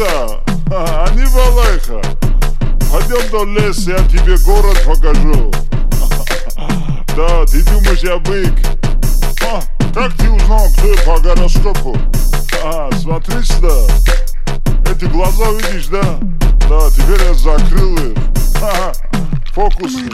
Алиса, а не балайха. Пойдем до леса, я тебе город покажу. Да, ты думаешь, я бык? Как ты узнал, кто я по гороскопу? Смотри сюда. Эти глаза видишь, да? Да, теперь я закрыл их. Фокусы.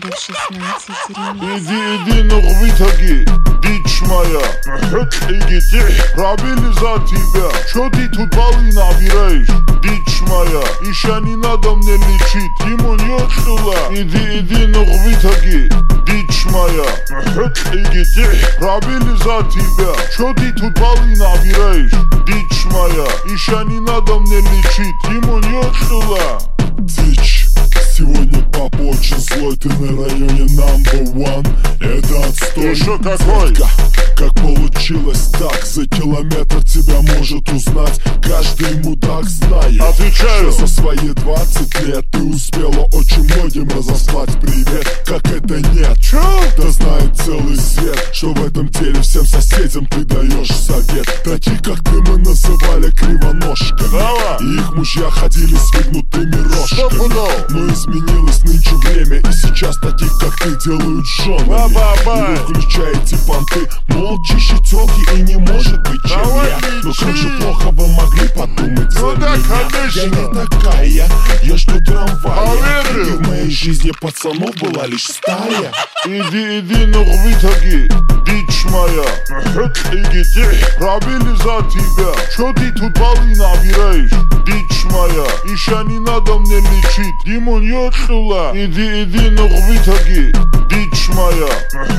Иди, ну в итоге, дичь моя. Иди, пробили за тебя. Чё ты тут баллы набираешь, дичь моя? Еще не надо мне лечить, ему нет что ли? Иди, ну в итоге, дичь моя. Иди, пробили за тебя. Чё ты тут баллы набираешь, дичь моя? Еще не надо мне лечить, ему нет что ли? Дичь. Сегодня папа очень злой, ты на районе No. 1. Это отстой. Еще какой? Как получилось так? За километр тебя может узнать каждый мудак, знает. Отвечаю. Что за свои 20 лет ты успела очень многим разослать привет. Как это нет? Чё? Да знает целый свет, что в этом деле всем соседям ты даешь совет. Таких как ты мы называли кривоножками. Давай. И их мужья ходили с выгнутыми рожками. Но изменилось нынче время, и сейчас таких как ты делают женами. И вы включаете понты, мол, чище тёлки и не может быть, чем я. Но как же плохо вы могли подумать за да, меня? конечно. Я не такая, я жду трамвая. Поверю. И в моей жизни пацанов была лишь стая. Иди, ну в итоге, дичь моя. Иди, пробили за тебя. Чё ты тут баллы набираешь, дичь моя? Еще не надо мне лечить, ему нет что ли? Иди, ну в итоге, дичь моя.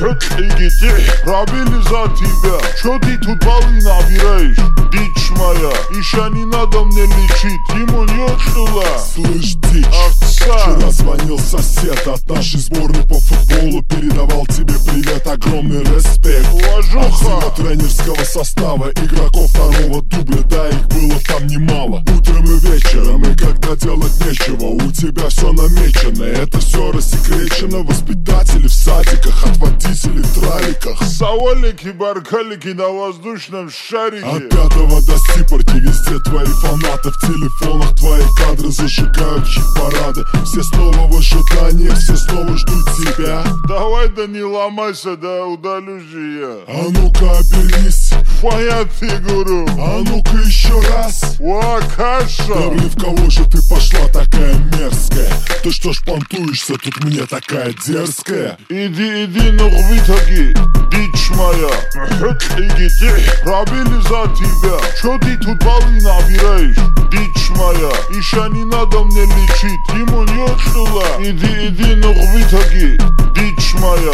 Иди, пробили за тебя. Чё ты тут баллы набираешь, дичь моя? Еще не надо мне лечить, ему нет что ли? Слышь, дичь, вчера звонил сосед от нашей сборной по футболу. Передавал тебе привет, огромный респект. От всего тренерского состава, игроков второго дубля, да, их было там немало. Утром и вечером, и когда делать нечего, у тебя все намечено. Это все рассекречено. Воспитатели в садиках, от водителей в траликах. Саолики, баркалики на воздушном шарике. От 5 до Сипорки везде твои фанаты. В телефонах твои кадры зажигают хит-парады. Все снова в ожидании, все снова ждут тебя. Давай, да не ломайся, да удалюсь же я. А ну-ка обернись, твоя фигуру. А ну-ка еще раз. Каша. Да блин, в кого же ты пошла такая мерзкая? Ты что ж понтуешься, тут мне такая дерзкая? Иди, ну в итоге, дичь моя. Иди, пробили за тебя. Чё ты тут баллы набираешь, дичь моя? Еще не надо мне лечить, ему нет что ли? Иди, ну в итоге, дичь моя.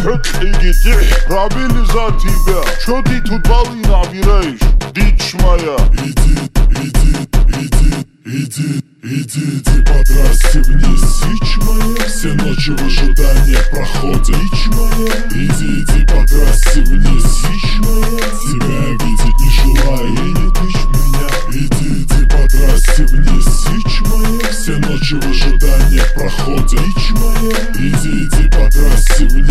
Иди, пробили за тебя. Чё ты тут баллы набираешь, дичь моя? Иди, подрасти вниз, дичь моя. Все ночи в ожидании проходят, дичь моя. Иди, подрасти вниз, дичь моя. Тебя видеть не желаю, и не тычь меня. Иди, подрасти вниз, дичь моя. Все ночи в ожидании проходят, дичь моя. Иди, подрасти вниз.